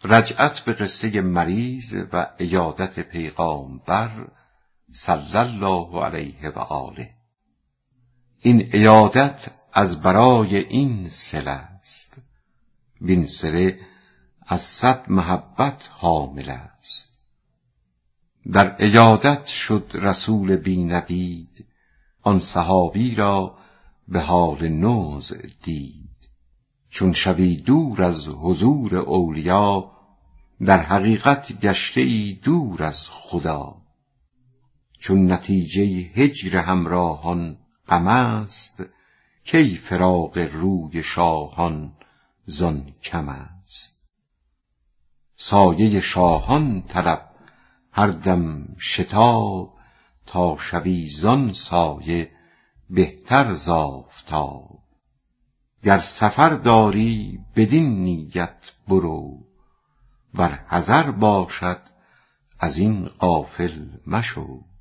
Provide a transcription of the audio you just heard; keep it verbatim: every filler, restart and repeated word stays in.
رجعت به قصه مریض و عیادت پیغامبر صلی الله علیه و آله. این عیادت از برای این صله است، وین صله از صد محبت حامل است. در عیادت شد رسول بی ندید، آن صحابی را به حال نوز دید. چون شوی دور از حضور اولیا، در حقیقت گشته ای دور از خدا. چون نتیجه هجر همراهان غم است، کی فراق روی شاهان زان کم است. سایه شاهان طلب هر دم شتاب، تا شوی زان سایه بهتر ز آفتاب. گر سفر داری بدین نیت برو، ور حضر باشد از این غافل مشو.